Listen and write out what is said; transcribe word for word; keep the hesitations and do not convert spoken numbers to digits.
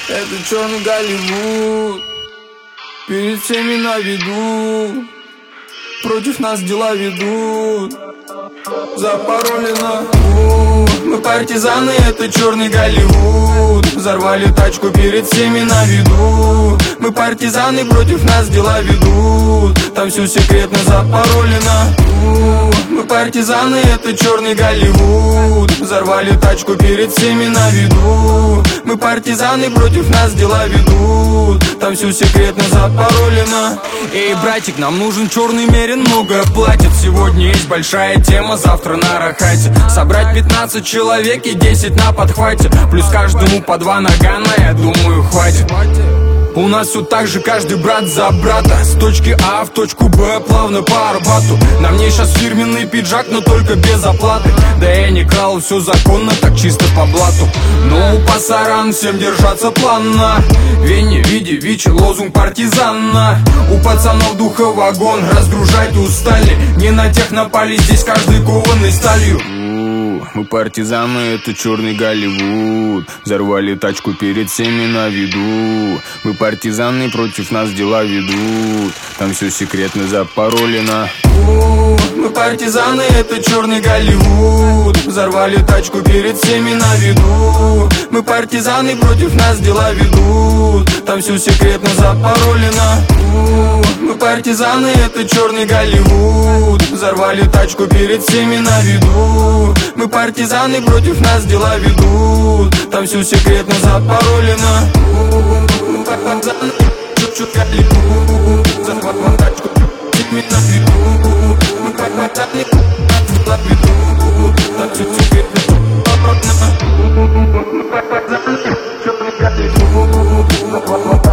Это черный Голливуд, перед всеми на виду, против нас дела ведут, запаролено. Мы партизаны, это черный Голливуд, взорвали тачку перед всеми на виду. Мы партизаны, против нас дела ведут, там все секретно запаролено. Мы партизаны, это черный Голливуд, взорвали тачку перед всеми на виду. Мы партизаны, против нас дела ведут, там все секретно запаролено. Эй, братик, нам нужен черный мерин, много платит. Сегодня есть большая тема, завтра на рахате. Собрать пятнадцать человек и десять на подхвате, плюс каждому по два нагана, я думаю, хватит. У нас все так же, каждый брат за брата, с точки А в точку Б, плавно по Арбату. На мне сейчас фирменный пиджак, но только без оплаты. Да я не крал, все законно, так чисто по блату. Ну, пасаран, всем держаться плавно. Вене, виде, вичи, лозунг партизана. У пацанов духа вагон, разгружать устали. Не на тех напали, здесь каждый кованный сталью. Мы партизаны, это черный Голливуд, взорвали тачку перед всеми на виду. Мы партизаны, против нас дела ведут, там все секретно запаролено. Мы партизаны, это черный Голливуд, взорвали тачку перед всеми на виду. Мы партизаны, против нас дела ведут, там все секретно запаролено. Мы партизаны, это черный Голливуд, взорвали тачку перед всеми на виду. Мы партизаны, против нас дела ведут, там все секретно запаролено. Мы партизаны, чуть-чуть Голливуд, взорвали тачку перед всеми на виду. Мы партизаны, дела ведут, там все секретно запаролено. Мы партизаны, черный Голливуд.